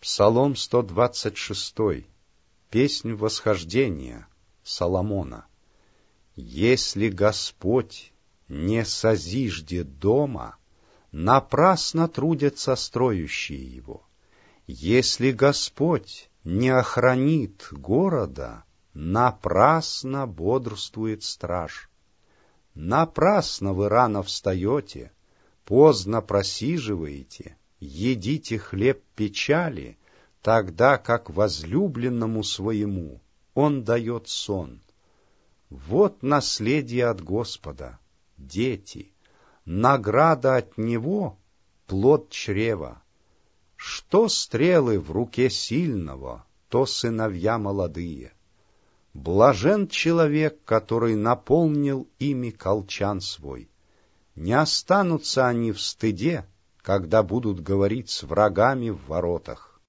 Псалом 126, песнь восхождения Соломона. Если Господь не созиждет дома, напрасно трудятся строящие его. Если Господь не охранит города, напрасно бодрствует страж. Напрасно вы рано встаете, поздно просиживаете, едите хлеб печали, тогда как возлюбленному своему он дает сон. Вот наследие от Господа, дети, награда от Него — плод чрева. Что стрелы в руке сильного, то сыновья молодые. Блажен человек, который наполнил ими колчан свой. Не останутся они в стыде, когда будут говорить с врагами в воротах.